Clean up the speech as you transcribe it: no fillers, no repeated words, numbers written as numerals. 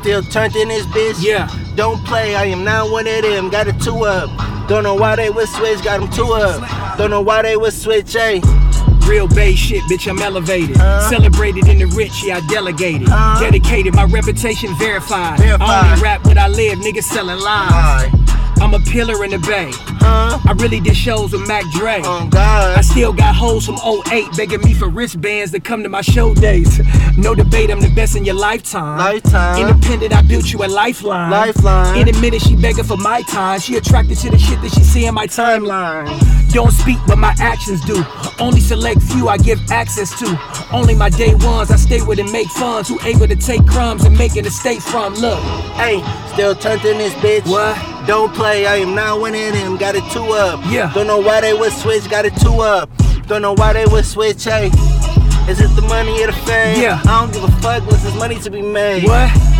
still turned in this bitch. Yeah. Don't play, I am not one of them. Got a 2 up. Don't know why they would switch, got them 2 up. Don't know why they would switch, ayy. Real Bay shit, bitch, I'm elevated. Celebrated in the rich, yeah, I delegated. Dedicated, my reputation verified. I only rap what I live, niggas selling lies. I'm a pillar in the Bay. I really did shows with Mac Dre. Oh God. I still got hoes from 08 begging me for wristbands to come to my show days. No debate, I'm the best in your lifetime. Independent, I built you a lifeline. In a minute, she begging for my time. She attracted to the shit that she see in my timeline. Don't speak, but my actions do. Only select few I give access to. Only my day ones I stay with and make funds. Who able to take crumbs and make an estate from. Look, hey, still turned in this bitch. What? Don't play, I am not one of them. Got a 2 up. Yeah. Don't know why they would switch. Got a 2 up. Don't know why they would switch. Hey, is it the money or the fame? Yeah. I don't give a fuck. What's this money to be made? What?